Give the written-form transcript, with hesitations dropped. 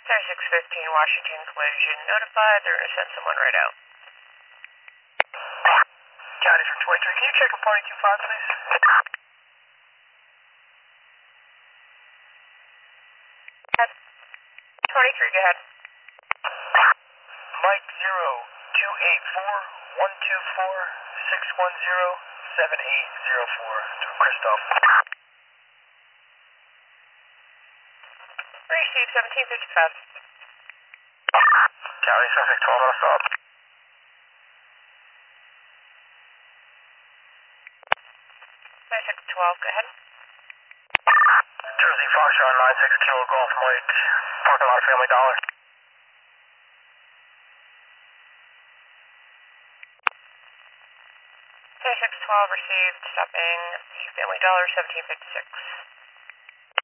3615 Washington collision notified. They're going to send someone right out. County from 23. Can you check a party 25, please? 23, go ahead. Mike 0284-124-610-7804 to Christoph. Receive 1755. County suspect 12 on assault. 3612, go ahead. Jersey Foxtrot 96 Kilo Golf Mike, parking lot Family Dollar. 3612 received, stopping Family Dollar 1756.